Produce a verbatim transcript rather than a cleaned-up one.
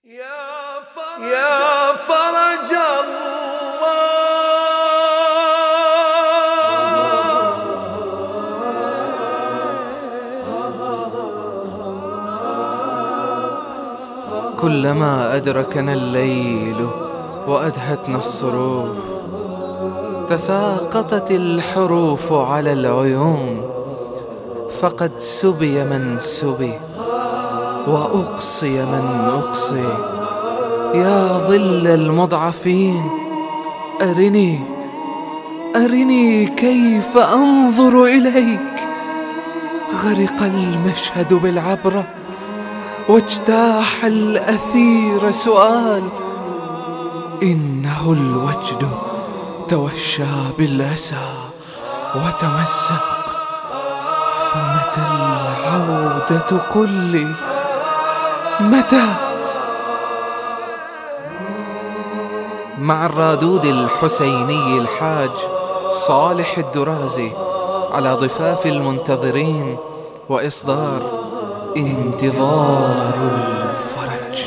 يا فرج, يا فرج الله كلما أدركنا الليل وأدهتنا الصروف تساقطت الحروف على العيون، فقد سبي من سبي وأقصي من أقصي. يا ظل المضعفين أرني أرني كيف أنظر إليك. غرق المشهد بالعبرة واجتاح الأثير سؤال. إنه الوجد توشى بالأسى وتمزق، فمتى العودة قل لي متى؟ مع الرادود الحسيني الحاج صالح الدرازي على ضفاف المنتظرين وإصدار انتظار الفرج.